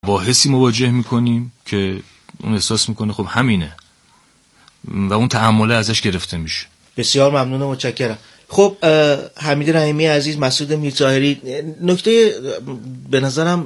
باحثی مواجه میکنیم که اون احساس میکنه خب همینه و اون تحمله ازش گرفته میشه. بسیار ممنون و متشکرم. خب حمید رحیمی عزیز، مسعود میرطاهری، نکته به نظرم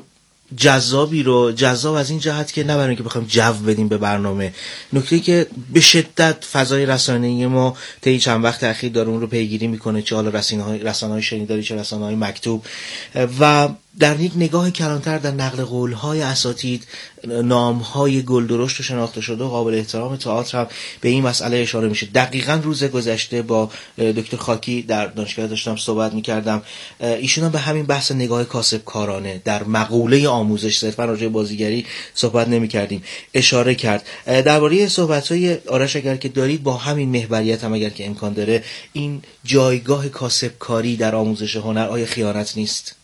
جذاب از این جهت که نه برای اینکه بخوایم جو بدیم به برنامه، نکته‌ای که به شدت فضای رسانه‌ای ما طی چند وقت اخیر داره اون رو پیگیری میکنه، چه حالا رسانه‌های شنیداری چه رسانه‌های مکتوب، و در یک نگاه کلانتر در نقل قول‌های اساتید، نام‌های گلدرشت و شناخته شده و قابل احترام تئاتر هم به این مسئله اشاره میشه. دقیقاً روز گذشته با دکتر خاکی در دانشگاه داشتم صحبت می‌کردم، ایشون هم به همین بحث نگاه کاسبکارانه در مقوله آموزش، صرفاً راجع به بازیگری صحبت نمی‌کردیم، اشاره کرد. درباره صحبت‌های آرش اگر که دارید با همین محوریت هم اگر که امکان داره، این جایگاه کاسبکاری در آموزش هنر آیا خیانت نیست؟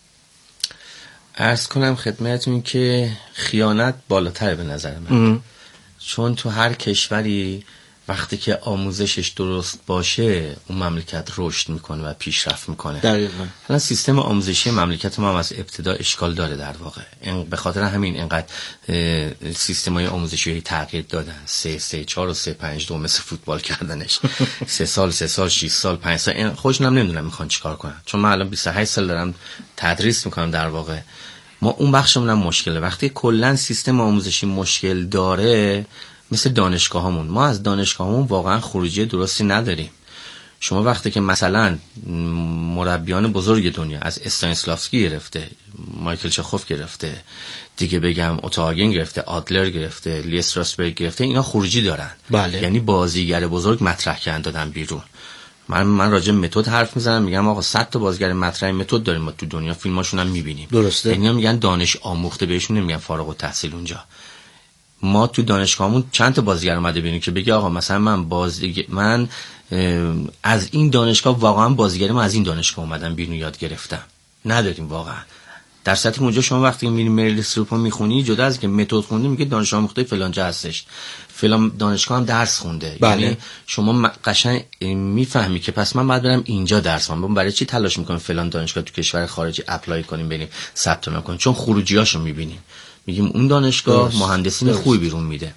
عرض کنم خدمتتون که خیانت بالاتر به نظر من. چون تو هر کشوری وقتی که آموزشش درست باشه اون مملکت رشد میکنه و پیشرفت میکنه. دقیقاً. حالا سیستم آموزشی مملکت ما هم از ابتدا اشکال داره در واقع. به خاطر همین اینقدر سیستم‌های آموزشی تغییر دادن. 3 4 و 3 5 2 مثل فوتبال کردنش. 3 سال 6 سال 5 سال. خوشم نمیدونم میخوان چیکار کنن. چون من الان 28 سال دارم تدریس میکنم در واقع. ما اون بخشمون هم مشکله. وقتی کلا سیستم آموزشی مشکل داره، مثل دانشگاهامون، ما از دانشگاهامون واقعا خروجی درستی نداریم. شما وقتی که مثلا مربیان بزرگ دنیا از استانیسلافسکی گرفته، مایکل چخوف گرفته، دیگه بگم اوتاگن گرفته، آدلر گرفته، لی استراسبرگ گرفته، اینا خروجی دارن. بله. یعنی بازیگر بزرگ مطرح کردن دادن بیرون. من راجع به متد حرف میزنم، میگم آقا 100 تا بازیگر مطرح متد داریم ما تو دنیا، فیلماشون هم میبینیم. درسته. اینا میگن دانش آموخته، بهشون نمیگن فارغ التحصیل اونجا. ما تو دانشگاهمون چند تا بازیگر اومده ببینیم که بگه آقا مثلا من از این دانشگاه واقعا بازیگریم، از این دانشگاه اومدم بیرون یاد گرفتم. نداریم واقعا. در سطح اونجا شما وقتی میری مریل استروپ میخونی، جدا از که متد خونده، میگه دانش آموخته فلان جا هستش، فلان دانشگاه هم درس خونده. بله. یعنی شما قشنگ میفهمی که پس من باید برم اینجا درس بخونم. برای چی تلاش میکنیم فلان دانشگاه تو کشور خارجی اپلای کنیم بریم ثبت نام کنیم؟ چون خروجیاشو میبینیم، میگیم اون دانشگاه مهندسین خوبی بیرون میده.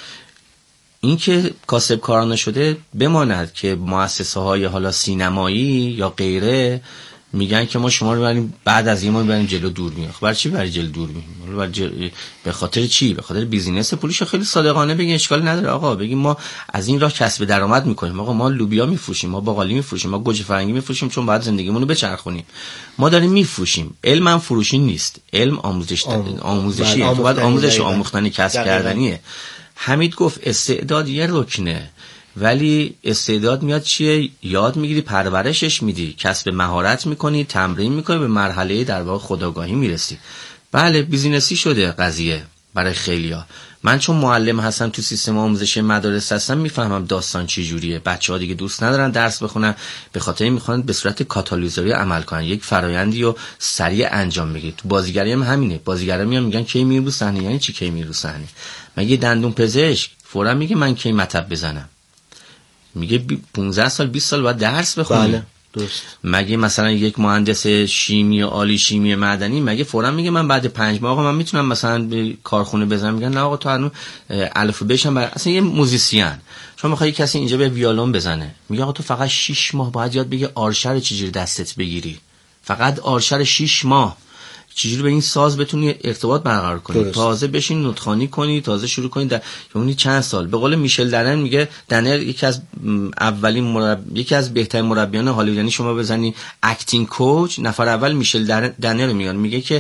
این که کاسب کارانه شده بماند که مؤسسه‌های حالا سینمایی یا غیره میگن که ما شما رو بریم بعد از این ما بریم جلو دوربین. خب برای چی برای جلو دوربین؟ به خاطر چی؟ به خاطر بیزینس پولش. خیلی صادقانه بگین اشکال نداره آقا، بگیم ما از این راه کسب درآمد میکنیم. آقا ما لوبیا میفروشیم، ما باقالی میفروشیم، ما گوجه فرنگی میفروشیم، چون بعد زندگیمون رو بچرخونیم. ما داریم میفروشیم. علم هم فروشی نیست، علم آموزشیه. تو باید آموزش آموختنی کسب کردنیه. حمید گفت استعداد یه رکنه، ولی استعداد میاد چیه؟ یاد میگیری، پرورشش میدی، کسب مهارت میکنی، تمرین میکنی، به مرحله در واقع خودآگاهی میرسی. بله بیزینسی شده قضیه برای خیلیا. من چون معلم هستم تو سیستم آموزشی مدارس هستم، میفهمم داستان چی جوریه. بچه‌ها دیگه دوست ندارن درس بخونن، به خاطر این میخوان به صورت کاتالیزوری عمل کنن، یک فرایندی رو سریع انجام بگیرن. تو بازیگری هم همینه. بازیگرا میگن کی میری رو صحنه. یعنی چی کی میری رو صحنه؟ مگه دندون پزشک فورا میگه من کی مطب بزنم؟ میگه 15 سال 20 سال باید درس بخونی. بله درست. مگه مثلا یک مهندس شیمی عالی شیمی معدنی مگه فورا میگه من بعد 5 ماه آقا من میتونم مثلا به کارخونه بزنم؟ میگن نه آقا تو هنوز الفبش هم اصلا یه موزیسین شما میخوای کسی اینجا به ویولون بزنه، میگه آقا تو فقط 6 ماه باید یاد بگی آرشر چجوری دستت بگیری، فقط آرشر 6 ماه چجوری به این ساز بتونی ارتباط برقرار کنی. درست. تازه بشین نطخوانی کنی، تازه شروع کنی در یعنی چند سال. به قول میشل دنر میگه، دنر یکی از اولین یکی از بهترین مربیان هالیوود، یعنی شما بزنی اکتینگ کوچ نفر اول میشل دنر میگن، میگه که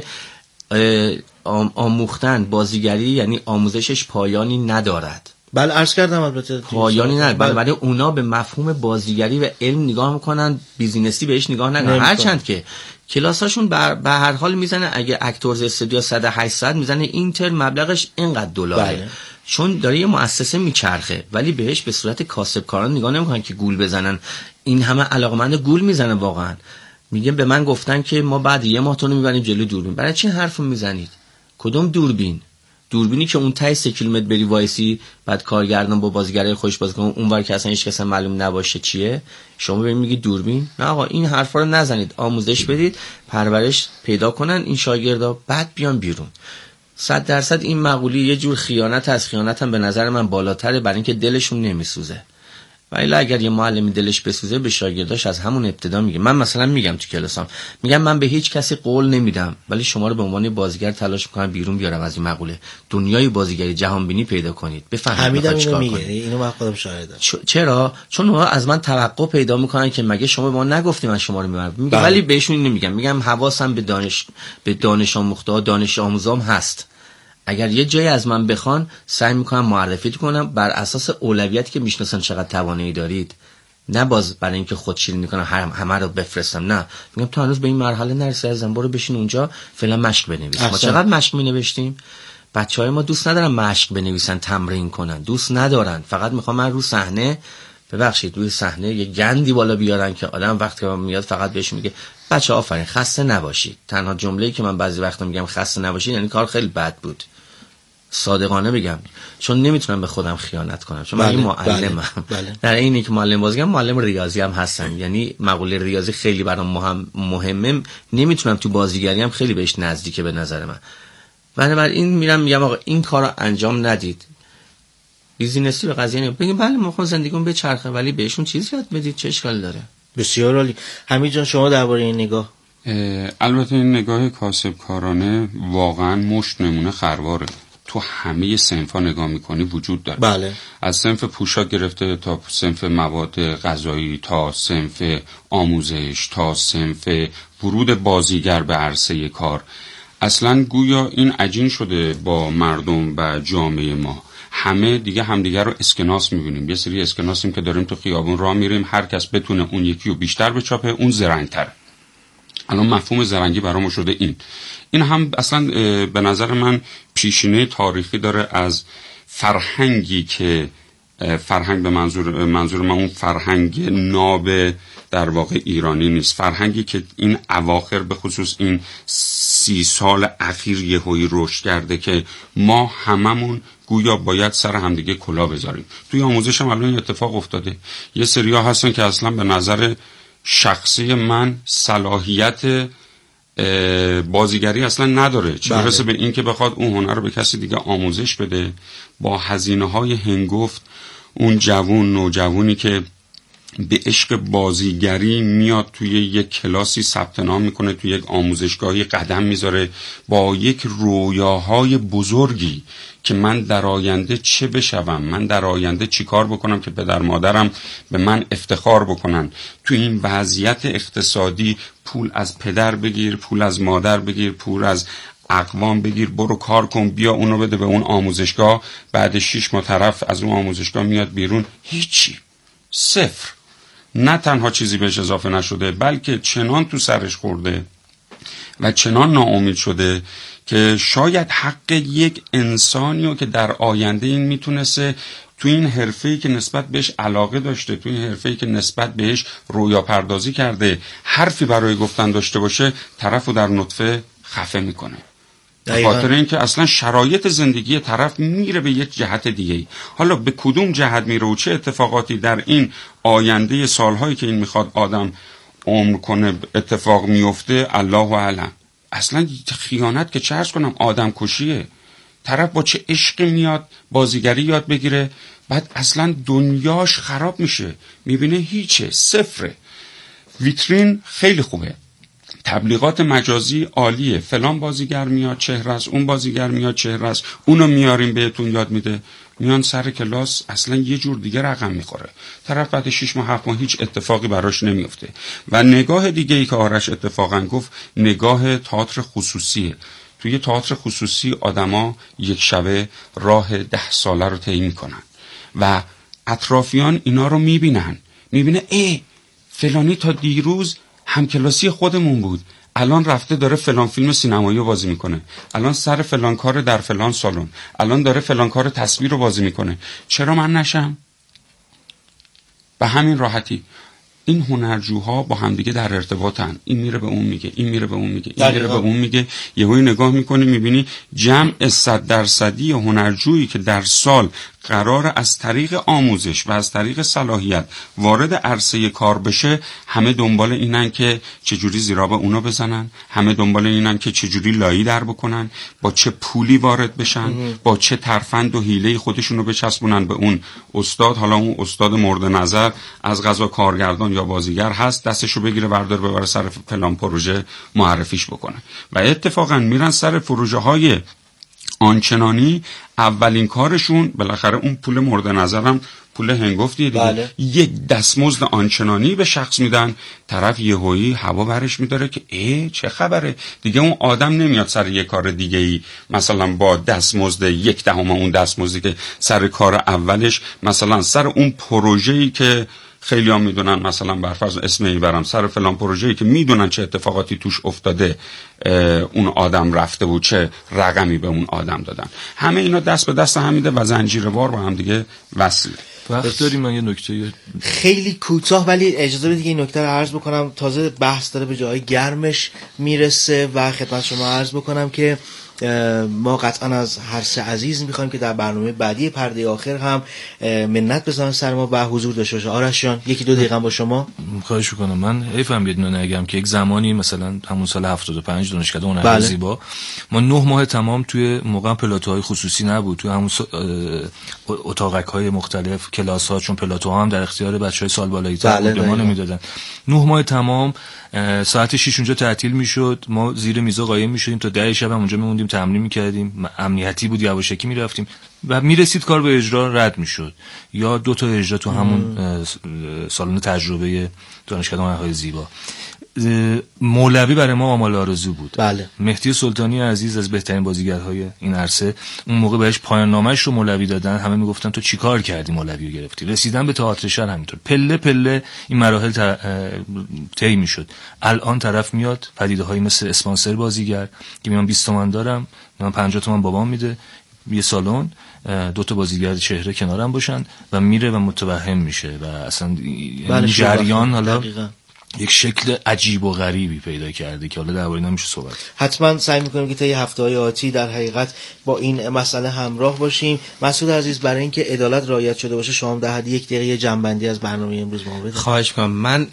آموختن بازیگری یعنی آموزشش پایانی ندارد. بله عرض کردم البته پایانی نداره. برای اونا به مفهوم بازیگری و علم نگاه میکنن، بیزینسی بهش نگاه نکنن. هرچند که کلاساشون به هر حال میزنه، اگه اکتورز استودیو 100-800 میزنه اینتر مبلغش اینقدر دلاره. بله. چون داره یه مؤسسه میچرخه، ولی بهش به صورت کاسبکاران نگاه نمیکنن که گول بزنن. این همه علاقمند گول میزنه واقعا. میگه به من گفتن که ما بعد یه ماه تو رو میبریم جلو دوربین. برای چی حرفو میزنید؟ کدوم دوربین؟ دوربینی که اون تای 3 کیلومتر بری وایسی، بعد کارگردان با بازیگرای خوش بازی کنه، اونور که اصلا هیچ کس معلوم نباشه چیه، شما ببین میگی دوربین؟ نه آقا این حرفا رو نزنید. آموزش بدید، پرورش پیدا کنن این شاگردا، بعد بیان بیرون. 100% این مقوله یه جور خیانت از خیانت هم به نظر من بالاتره، برای اینکه دلشون نمیسوزه. ولی اگر یه معلمی دلش بسوزه به شاگرداش از همون ابتدا میگه. من مثلا میگم تو کلاسام، میگم من به هیچ کسی قول نمیدم، ولی شما رو به عنوان بازیگر تلاش میکنم بیرون بیارم از این مقوله. دنیای بازیگری جهان بینی پیدا کنید، بفهمید اینو میگه. اینو من خودم شاهدم. چرا؟ چون اونها از من توقع پیدا میکنن که مگه شما به ما نگفتیم من شما رو میبرم. ولی بهشون اینو میگم حواسم به دانش آموخته، دانش آموزام هست. اگر یه جایی از من بخوان سعی میکنم معرفیت کنم بر اساس اولویتی که میشناسن چقدر توانایی دارید، نه باز برای اینکه خودشیرینی کنم همه رو بفرستم. نه، میگم تو هنوز به این مرحله نرسیدی عزیزم، برو بشین اونجا فعلا مشق بنویس. ما چقدر مشق مینوشتیم؟ بچهای ما دوست ندارن مشق بنویسن، تمرین کنن، دوست ندارن. فقط میخوام من رو صحنه، ببخشید روی صحنه یه گندی بالا بیارن که آدم وقتی که میاد فقط بهش میگه بچه آفرین خسته نباشید. تنها جمله‌ای که من بعضی وقتا میگم خسته نباشید یعنی کار خیلی بد بود. صادقانه بگم، چون نمیتونم به خودم خیانت کنم، چون من معلمم. در اینی که معلم بازیگرم، معلم ریاضی هم هستم، یعنی مقوله ریاضی خیلی برام مهمه. نمیتونم تو بازیگری هم خیلی بهش نزدیکه به نظر من. بنابراین میرم میگم آقا این کارو انجام ندید. بیزینسی به قضیه نمیگم، بگیم بله ما خود زندگیمون بچرخه، ولی بهشون چیز یاد بدید، چه اشکالی داره؟ بسیار عالی. حمید جان شما درباره این نگاه؟ البته این نگاه کاسبکارانه واقعا مشت نمونه خرواره. تو همه صنفا نگاه میکنی وجود داره. بله. از صنف پوشاک گرفته تا صنف مواد غذایی، تا صنف آموزش، تا صنف ورود بازیگر به عرصه کار. اصلا گویا این عجین شده با مردم و جامعه ما. همه دیگه همدیگه رو اسکناس میبینیم. یه سری اسکناسیم که داریم تو خیابون راه میریم، هر کس بتونه اون یکی رو بیشتر بچاپه اون زرنگ‌تره. الان مفهوم زرنگی برامو شده این هم اصلا به نظر من پیشینه تاریخی داره از فرهنگی که فرهنگ به منظور من اون فرهنگ ناب در واقع ایرانی نیست، فرهنگی که این اواخر به خصوص این 30 سال اخیر یهویی رشد کرده که ما هممون گویا باید سر همدیگه کلاه بذاریم. توی آموزش هم الان اتفاق افتاده. یه سریا هستن که اصلا به نظر شخصی من صلاحیت بازیگری اصلا نداره، چه برسه به این که بخواد اون هنر رو به کسی دیگه آموزش بده. با هزینه‌های هنگفت اون نوجوانی که به عشق بازیگری میاد توی یک کلاسی ثبت نام میکنه، توی یک آموزشگاهی قدم میذاره با یک رویاهای بزرگی که من در آینده چه بشوم، من در آینده چی کار بکنم که پدر مادرم به من افتخار بکنن. تو این وضعیت اقتصادی پول از پدر بگیر، پول از مادر بگیر، پول از اقوام بگیر، برو کار کن، بیا اونو بده به اون آموزشگاه. بعد 6 ماه طرف از اون آموزشگاه میاد بیرون، هیچی، صفر. نه تنها چیزی بهش اضافه نشده، بلکه چنان تو سرش خورده و چنان ناامید شده که شاید حق یک انسانیو که در آینده این میتونسته تو این حرفه‌ای که نسبت بهش علاقه داشته، تو این حرفه‌ای که نسبت بهش رویا پردازی کرده، حرفی برای گفتن داشته باشه، طرفو در نطفه خفه میکنه. به خاطر اینکه اصلا شرایط زندگی طرف میره به یک جهت دیگه. حالا به کدوم جهت میره و چه اتفاقاتی در این آینده سالهایی که این میخواد آدم عمر کنه اتفاق میفته، الله اعلم. اصلا خیانت که چه عرض کنم، آدم کشیه. طرف با چه عشقی میاد بازیگری یاد بگیره، بعد اصلا دنیاش خراب میشه، میبینه هیچه، صفره. ویترین خیلی خوبه، تبلیغات مجازی عالیه، فلان بازیگر میاد چهره است، اون بازیگر میاد چهره است، اونو میاریم بهتون یاد میده. میان سر کلاس اصلا یه جور دیگه رقم میخوره. طرف بعد 6 ماه 7 ماه هیچ اتفاقی براش نمیفته. و نگاه دیگه ای که آرش اتفاقا گفت، نگاه تئاتر خصوصیه. توی تئاتر خصوصی آدما یک شبه راه 10 ساله رو طی میکنن و اطرافیان اینا رو میبینه فلانی تا دیروز همکلاسی خودمون بود، الان رفته داره فلان فیلم سینمایی رو بازی میکنه، الان سر فلان کار در فلان سالن، الان داره فلان کار تصویر رو بازی میکنه، چرا من نشم؟ به همین راحتی این هنرجوها با همدیگه در ارتباطن. این میره به اون میگه، این میره به اون میگه، این میره به اون میگه. یهویی نگاه میکنی میبینی جمع 100% هنرجویی که در سال قرار از طریق آموزش و از طریق صلاحیت وارد عرصه کار بشه، همه دنبال اینن که چجوری زیراب اونو بزنن، همه دنبال اینن که چجوری لایی در بکنن، با چه پولی وارد بشن، با چه ترفند و حیله خودشونو بچسبونن به اون استاد. حالا اون استاد مورد نظر از قضا کارگردان یا بازیگر هست، دستشو بگیره بردار ببره سر فلان پروژه معرفیش بکنه. و اتفاقا میرن سر پروژه های آنچنانی، اولین کارشون بالاخره اون پول مورد نظرم پول هنگفتیه دیگه. بله. یک دستمزد آنچنانی به شخص میدن، طرف یهویی هوا برش میداره که چه خبره دیگه. اون آدم نمیاد سر یک کار دیگه ای مثلا با دستمزد 1/10 اون دستمزدی که سر کار اولش، مثلا سر اون پروژه‌ای که خیلی هم میدونن، مثلا برفرض اسمی برم سر فلان پروژه‌ای که میدونن چه اتفاقاتی توش افتاده، اون آدم رفته بود چه رقمی به اون آدم دادن. همه اینا دست به دست هم میده و زنجیروار با هم دیگه وصله. وقت داریم من یه نکته خیلی کوتاه، ولی اجازه بدید این نکته رو عرض بکنم. تازه بحث داره به جای گرمش میرسه و خدمت شما عرض بکنم که ما قطعا از هر سه عزیز میخوایم که در برنامه بعدی پرده آخر هم منت بزنن سر ما و حضور داشته باشه. آرش جان 1-2 دقیقه با شما. خواهش میکنم. من حیفم یه دونه نگم که یک زمانی مثلا همون سال 75 دانشکده هنر زیبا ما 9 ماه تمام توی موقع پلاتوهای خصوصی نبود، توی همون اتاقک‌های مختلف کلاس‌ها، چون پلاتوها هم در اختیار بچهای سال بالایی‌تر بود ما نمیدادن. 9 ماه تمام ساعت 6 اونجا تعطیل میشد، ما زیر میزا قایم میشدیم تا 10 شب هم اونجا میموندیم تمرین میکردیم، امنیتی بود، یواشکی میرفتیم و میرسید کار به اجرا رد میشد یا 2 تا اجرا تو همون سالن تجربه دانشکده هنرهای زیبا. مولوی برای ما آمال آرزو بود. بله. مهدی سلطانی عزیز از بهترین بازیگرهای این عرصه، اون موقع بهش پایان نامه‌اش رو مولوی دادن، همه میگفتن تو چیکار کردی مولوی رو گرفتی. رسیدن به تئاتر شهر همینطور پله پله این مراحل طی میشد. الان طرف میاد پدیده‌هایی مثل اسپانسر بازیگر که من 20 تومن دارم، من 50 تومن بابام میده، یه سالن 2 تا بازیگر چهره کنارم باشن و میره و متوهم میشه و اصلا این جریان حالا یک شکل عجیب و غریبی پیدا کرده که حالا درباره اینا میشه صحبت. حتما سعی میکنیم که طی هفته‌های آتی در حقیقت با این مسئله همراه باشیم. مسعود عزیز، برای اینکه عدالت رعایت شده باشه شما در حد 1 دقیقه جنبندی از برنامه امروز ما بدید. خواهش میکنم.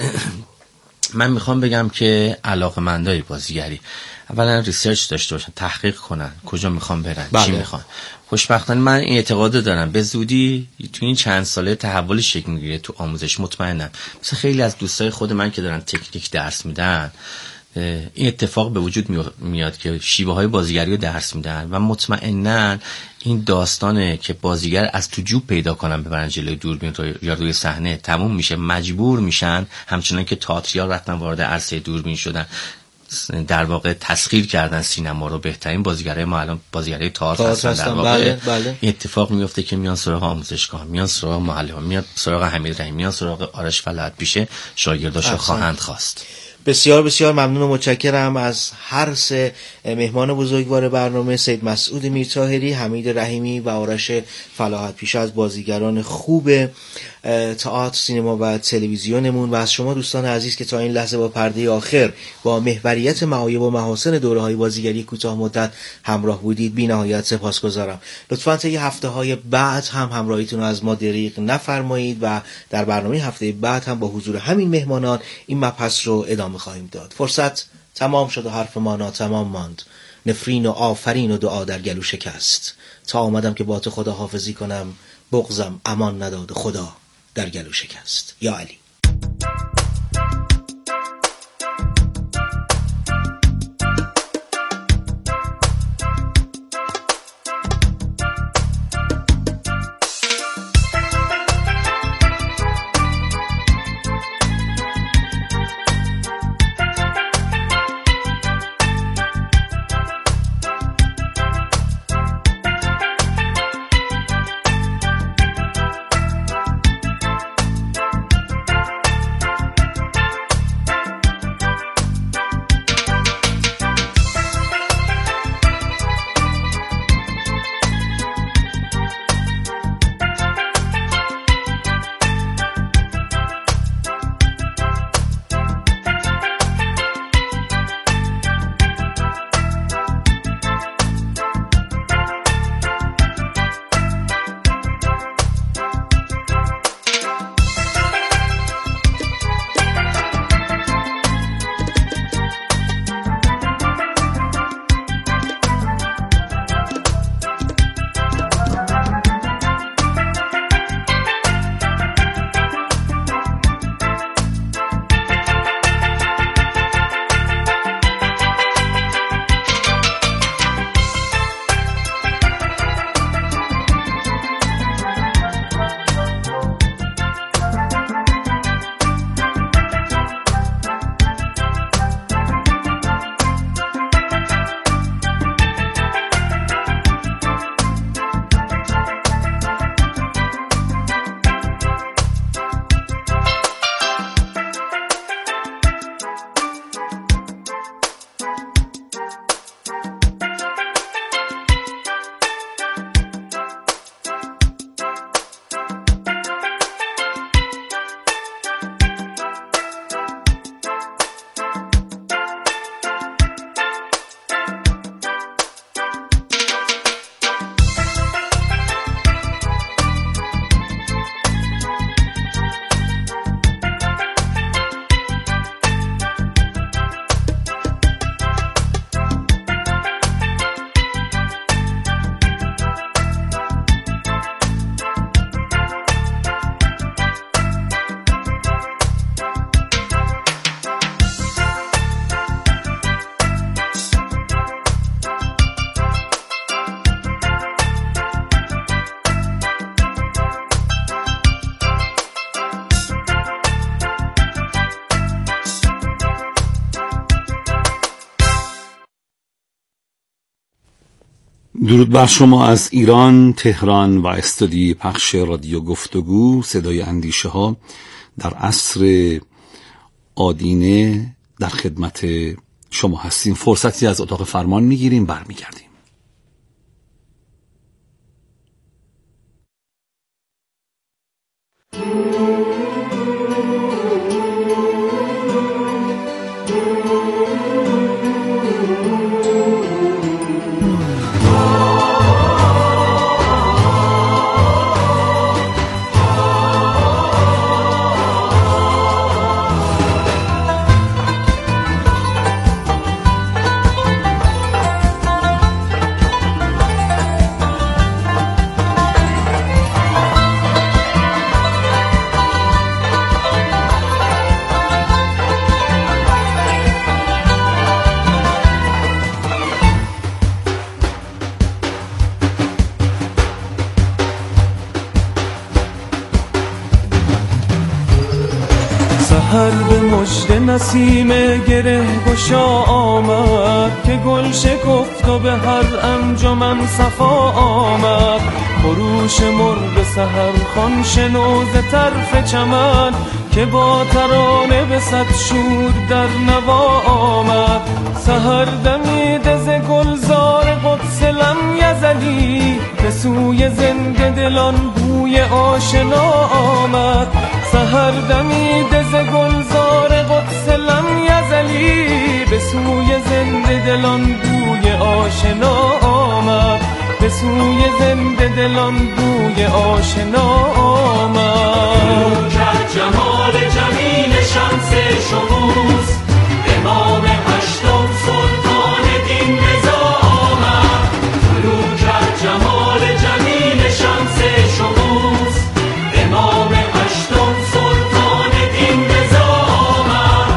من میخوام بگم که علاقه‌مندای بازیگری اولا ریسرچ داشته باشن، تحقیق کنن کجا میخوان برن، چی میخوان. خوشبختانه من این اعتقاد دارم به زودی تو این چند ساله تحول شکل میگیره تو آموزش. مطمئنم مثلا خیلی از دوستای خود من که دارن تکنیک درس میدن این اتفاق به وجود میاد که شیوه های بازیگری رو درس میدن و مطمئناً این داستانه که بازیگر از تو جوب پیدا کنن ببرن جلوی دوربین یا روی صحنه تموم میشه، مجبور میشن همچنان که تئاتریال رفتن وارد عرصه دوربین شدن، در واقع تسخیر کردن سینما رو. بهترین بازیگرای ما الان بازیگرای تئاتر هستن در واقع. بله. این اتفاق میفته که میان سراغ آموزشگاه، میان سراغ معلم، میان سراغ حمید رحیمی، میان سراغ آرش فلاحت پیشه، شاگرداشو خواهند خواست. بسیار بسیار ممنون و متشکرم از هر سه مهمان بزرگوار برنامه، سید مسعود میرطاهری، حمید رحیمی و آرش فلاحت پیشه، از بازیگران خوب تئاتر، سینما و تلویزیونمون، و از شما دوستان عزیز که تا این لحظه با پرده آخر با محوریت معایب و محاسن دوره‌های بازیگری کوتاه مدت همراه بودید بی نهایت سپاسگزارم. لطفاً طی هفته‌های بعد هم همراهیتون رو از ما دریغ نفرمایید و در برنامه هفته بعد هم با حضور همین مهمانان این مبحث رو ادامه خواهیم داد. فرصت تمام شد و حرف ما ناتمام ماند. نفرین و آفرین و دعا در گلو شکست. تا آمدم که با تو خدا حافظی کنم، بغضم امان نداد خدا در گلو شکست. یا علی. درود بر شما از ایران، تهران و استودیوی پخش رادیو گفتگو صدای اندیشه ها در عصر آدینه در خدمت شما هستیم. فرصتی از اتاق فرمان میگیریم، برمیگردیم. سحر به مژد نسیم گره گشا آمد که گل شکفت و به هر انجمن صفا آمد. خروش مرغ سحر خوان شنو ز طرف چمن که با ترانه به صد شور در نوا آمد. سحر دمیده ز گلزار قدس لم یزلی به سوی زنده دلان بوی آشنا آمد. سحر دمیده ز گلزار قدس لم یزلی به سوی زنده دلان بوی آشنا آمد. به سوی زنده دلان بوی آشنا آمد. کرد جمال جمیل شمس شموس امام هشتم سلطان دین رضا آمد. طلوع کرد جمال جمیل شمس شموس امام هشتم سلطان دین رضا آمد.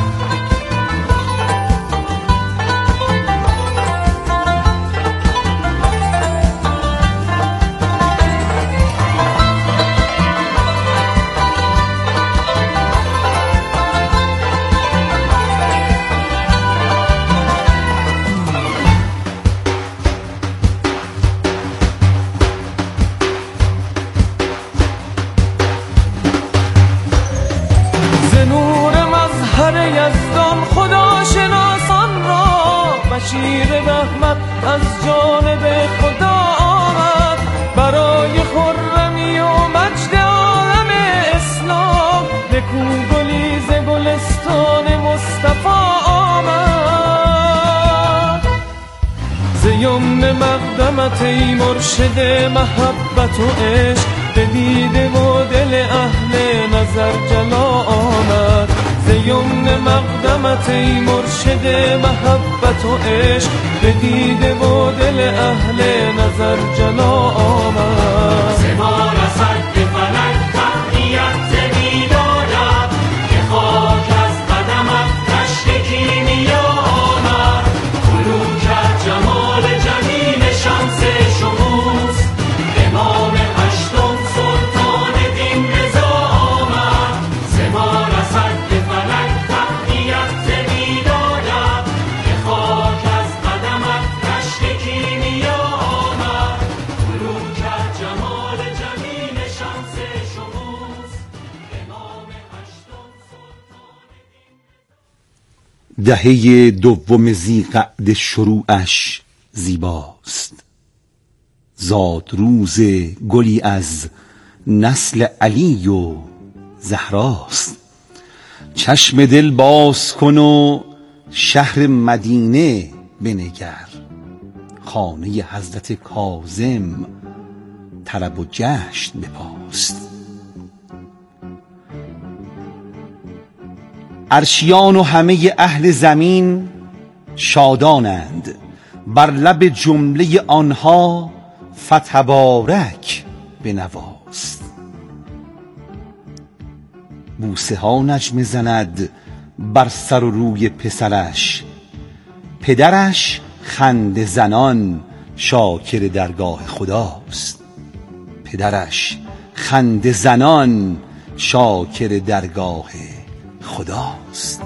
بشیر رحمت از جانب خدا آمد. برای خرمی و مجد عالم اسلام نکو گلی ز گلستان مصطفی آمد. ز یمن مقدمت ای مرشد محبت و عشق به دیده و دل اهل نظر جلا آمد. ز یمن مقدمت ای مرشد محبت و عشق به دیده و دل اهل نظر جلا آمد. ز ما رسد به فلک تحیت ز بیدادت که خاک از قدمت دشت کیمیا آمد. طلوع کرد جمال جمیل شمس شموس امام هشتم سلطان دین رضا آمد. ز ما رسد به فلک تحیت ز بیدادت که خاک از قدمت دشت کیمیا آمد. طلوع کرد جمال جمیل شمس شموس امام هشتم سلطان دین. دهه دوم ذیقعد شروعش زیباست، زاد روز گلی از نسل علی و زهراست. چشم دل باز کن و شهر مدینه بنگر، خانه حضرت کاظم طرب و جشن بپاست. عرشیان و همه اهل زمین شادانند، بر لب جمله آنها فتبارک بنواست. بوسه ها نجمه زند بر سر و روی پسرش، پدرش خنده زنان شاکر درگاه خداست. پدرش خنده زنان شاکر درگاه خداست.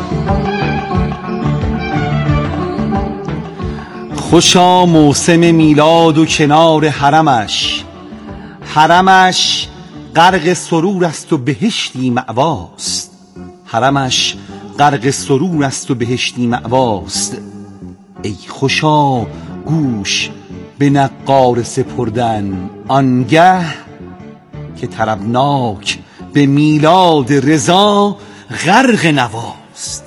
خوشا موسم میلاد و کنار حرمش، حرمش غرق سرور است و بهشتی مأواست، حرمش غرق سرور است و بهشتی مأواست. ای خوشا گوش به نقار سپردن آنگه که طربناک به میلاد رضا غرق نواست.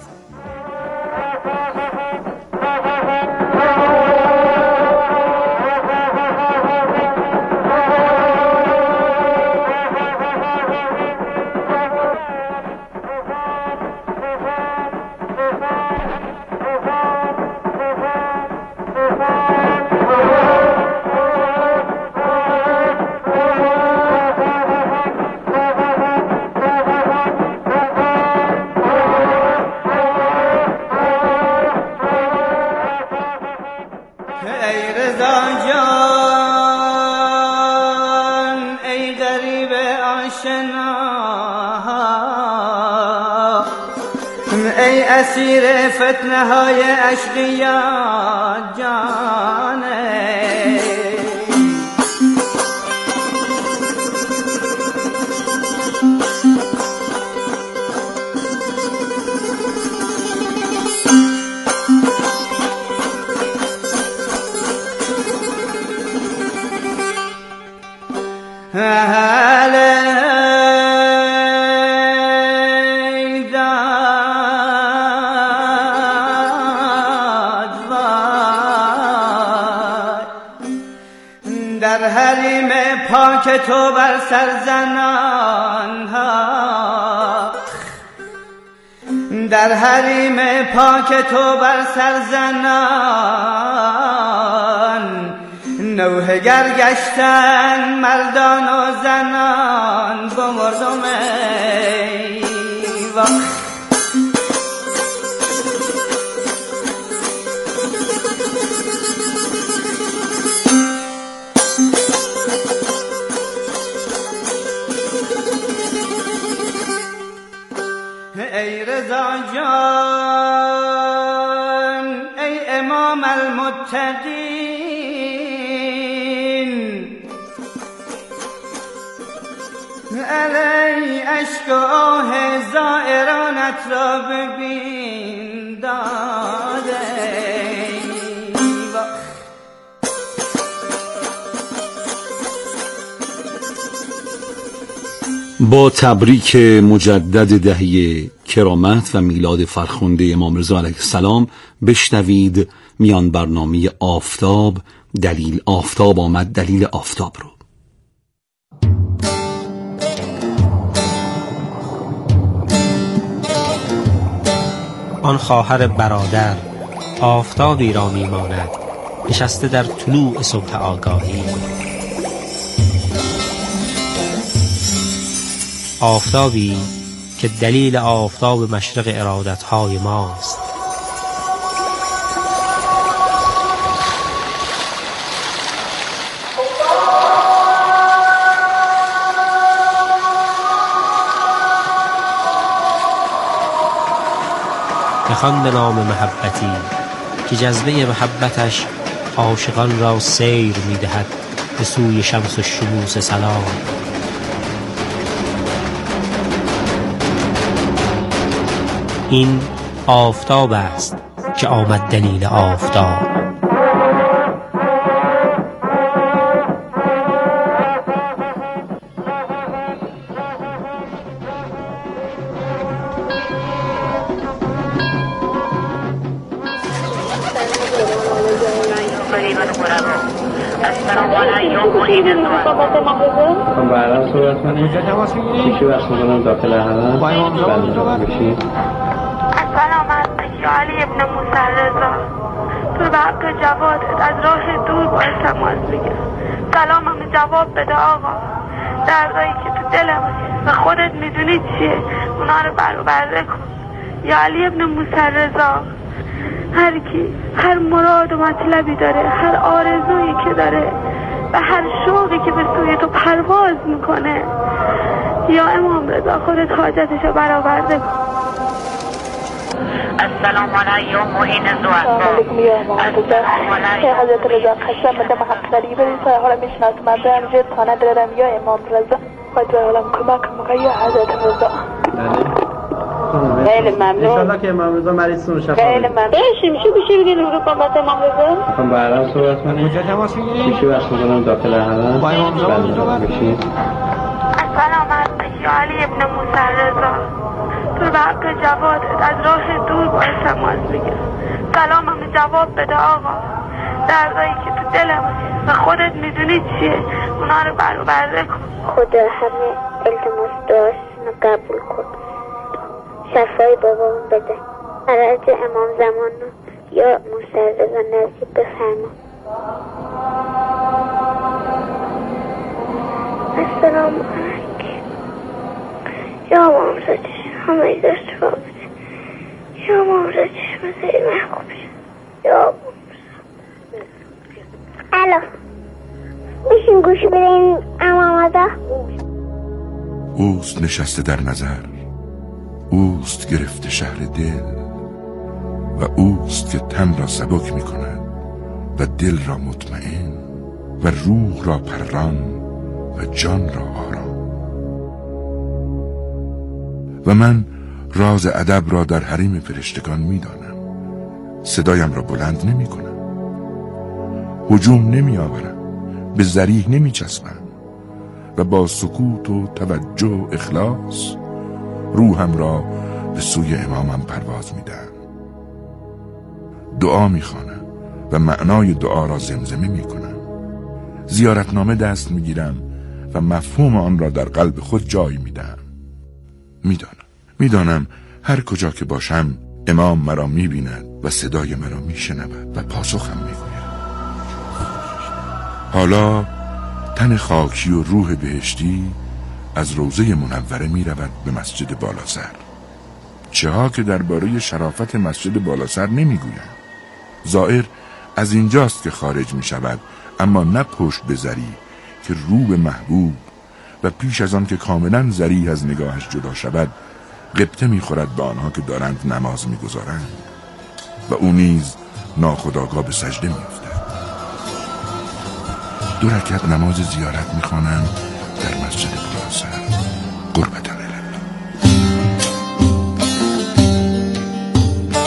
ای اسیر فتنه های اشقیان جانه، در حریم پاک تو بر سر زنان ها، در حریم پاک تو بر سر زنان، نوحه گر گشتن مردان و زنان بمردم ای وقت. ای رضا جان ای امام المتقین، علی اشک و آه زائرانت را ببین داده. با تبریک مجدد دهه کرامت و میلاد فرخنده امام رضا علیه السلام بشنوید میان برنامه آفتاب. دلیل آفتاب آمد، دلیل آفتاب رو. آن خواهر برادر آفتابی را میماند نشسته در طلوع صبح آگاهی، آفتابی که دلیل آفتاب مشرق ارادتهای ماست. بخوان به نام محبتی که جذبه محبتش عاشقان را سیر می‌دهد به سوی شمس الشموس سلام. این آفتاب است که آمد دلیل آفتاب. بعدا صحبت کنیم چیشی وقت میکنم داخل حرم بشید. السلام علیکم علی ابن موسی رضا، تو به حق جوادت از راه دور با التماس میگم سلامم جواب بده آقا. دردایی که تو دلم و خودت میدونی چیه اونا رو برآورده کن یا علی ابن موسی رضا. هر کی هر مراد و مطلبی داره، هر آرزویی که داره و هر شوقی که به سوی تو پرواز میکنه، یا امام رضا خودت حاجتشو برآورده کن. السلام علیکم معین زوار. علیکم یا امام رضا. یا حضرت رضا قسم به محمد علی برسه. حالا میشناسم من برم جد خانه دارم یا امام رضا. خواهد حالا کمک موقع یا حضرت رضا. خیلی ممنون. انشالله که امام رضا مریضتون رو شفا بده. خیلی ممنون. میشه بگید رو قامت امام رضا؟ میخوام با حرم صحبت کنیم. کجا تماس میگیرید؟ میشه وقت میکنم داخل حرم. با امام رضا بشید. السلام علیکم یا علی ابن موسی رضا. تو به حق جوادت از راه دور باید تماس بگیر. سلامم جواب بده آقا. دردایی که تو دلم و خودت میدونی چیه اونا رو برآورده کن. خدا همه التماس دعاشونو قبول کن. شفای بابامون بده. فرج امام زمان یا موسی رضا نصیب بفرما. السلام علیکم یا امام رضا همه داشت بابده یا امام رضا چشم زیر محکوب شد یا امام رضا. الو بشین گوش بدین امام رضا. اوست نشسته در نظر، اوست گرفته شهر دل و اوست که تن را سبک می کند و دل را مطمئن و روح را پران و جان را آرام. و من راز ادب را در حریم فرشتگان می دانم. صدایم را بلند نمی کنم، هجوم نمی آورم، به ذریح نمی چسبم و با سکوت و توجه و اخلاص روحم را به سوی امامم پرواز می دهم. دعا می خوانم و معنای دعا را زمزمه می کنم. زیارتنامه دست می گیرم و مفهوم آن را در قلب خود جای می دهم. می دانم هر کجا که باشم امام مرا می بیند و صدای مرا می شنود و پاسخم می گوید. حالا تن خاکی و روح بهشتی از روضه منوره می رود به مسجد بالاسر. چه ها که درباره شرافت مسجد بالاسر نمی گویم. زائر از اینجاست که خارج می شود، اما نه پشت به ذری که رو به محبوب و پیش از آن که کاملا ذری از نگاهش جدا شود غبطه می خورد به آنها که دارند نماز می گذارند و او نیز ناخودآگاه به سجده می افتد. 2 رکعت نماز زیارت می خوانند در مسجد